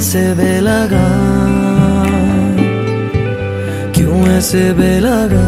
ऐसे बेलगा, क्यों ऐसे बेलगा।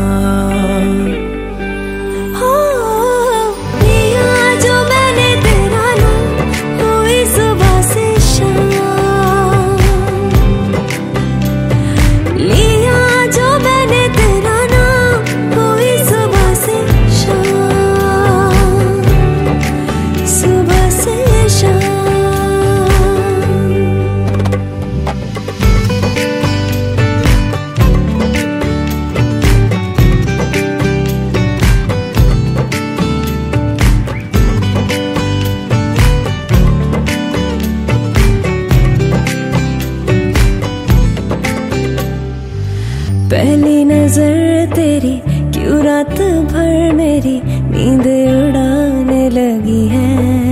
पहली नजर तेरी क्यों रात भर मेरी नींद उड़ाने लगी है।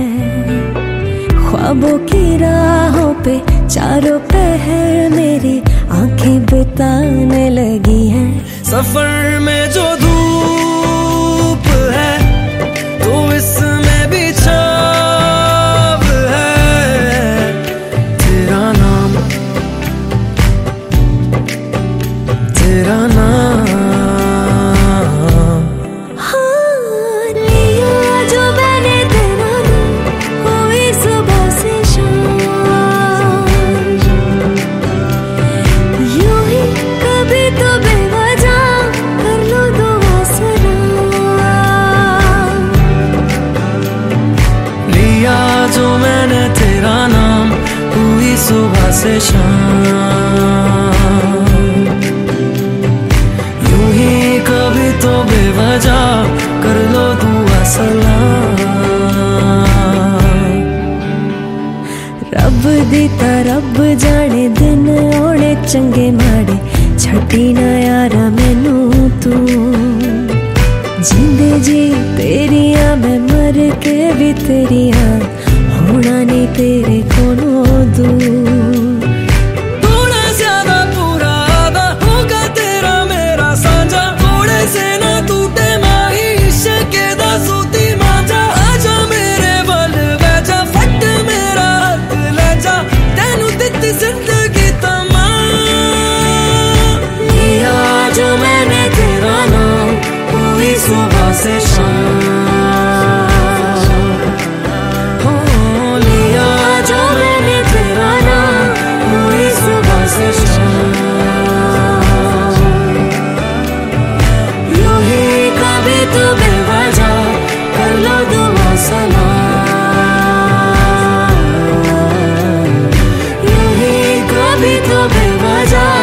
ख्वाबों की राहों पे चारों पहर मेरी आंखें बिताने लगी हैं। सफर में जो धूप है तो इसमें भी छाव है। तेरा नाम, तेरा नाम, हाँ लिया जो मैंने तेरा नाम, हुई सुबह से शाम। यूं ही कभी तो बेवजह कर लो दुआ सलाम। लिया जो मैंने तेरा नाम, हुई सुबह से शाम। तो बेवजह कर लो दुआ सलाम। रब दीता रब जाने दिन ओने चंगे माड़े, छटी ना यारा मैनू तू। जिंदे जी तेरिया मैं मर के भी तेरिया, होना नहीं तेरे कोलों दूर। सुबह से शाम, हो लिया जो मैंने तेरा नाम, हुई सुबह से शाम। यूं ही कभी तो बेवजह कर लो दुआ सलाम। यूं ही कभी तो बेवजह